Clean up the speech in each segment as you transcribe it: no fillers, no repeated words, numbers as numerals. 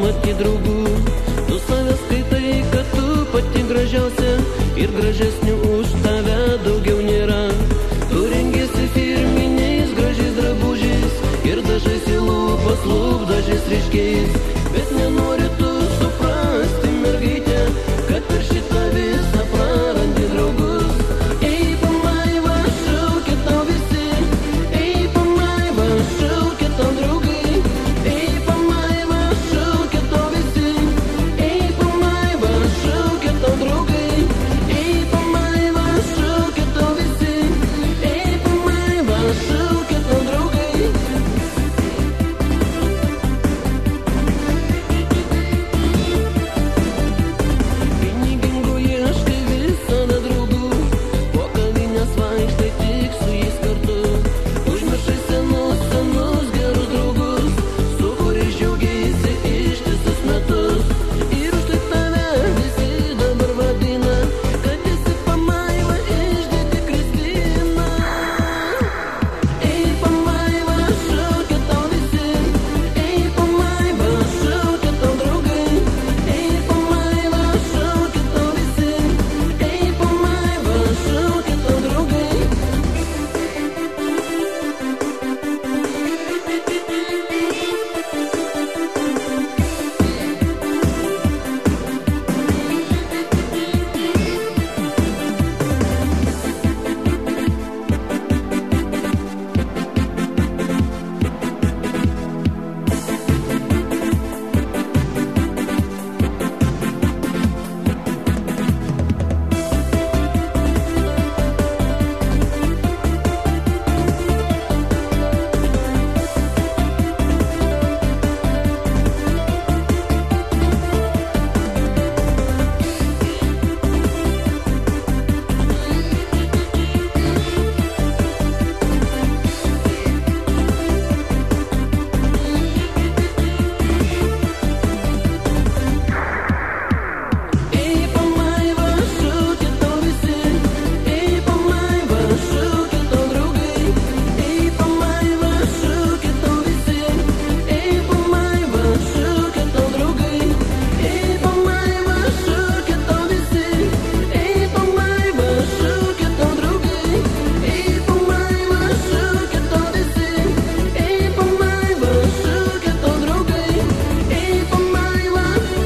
pilnatį draugų. Tu save skaitai, kad tu pati gražiausia ir gražesnių už tave daugiau nėra. Tu rengiesi firminiais gražiais drabužiais ir dažaisi lūpas lūpdažiais ryškiais, bet nenori tu suprasti, mergaitė, kad per šitą visą prarandi draugus. Ei, pamaiva, šaukia tau visi, ei, pamaiva, šaukia tau draugai, ei, pamaiva, šaukia tau visi, ei, pamaiva, šaukia tau draugai, ei, pamaiva, šaukia tau visi, ei, pamaiva, šaukia tau draugai. Pinigingų ieškai visada draugų, po kavinės vaikštai tik su jais kartu. Užmiršai senus gerus draugus, su kuriais džiaugeisi ištisus metus. Ir už tai tave visi dabar vadina, kad esi pamaiva išdidi Kristina. Ei, pamaiva, šaukia tau visi, ei, pamaiva, šaukia tau draugai, ei, pamaiva, šaukia tau visi, ei, pamaiva, šaukia tau draugai. Ei, pamaiva, šaukia tau visi, ei, pamaiva, šaukia tau draugai, ei, pamaiva, šaukia tau visi, ei, pamaiva, šaukia tau draugai, ei, pamaiva, šaukia tau visi, ei, pamaiva, šaukia tau draugai, ei, pamaiva, šaukia tau visi, ei, pamaiva, šaukia tau draugai, ei, pamaiva,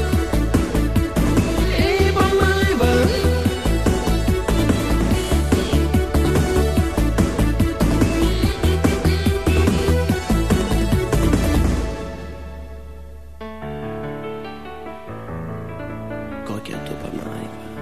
ei, pamaiva. Kokia tu pamaiva.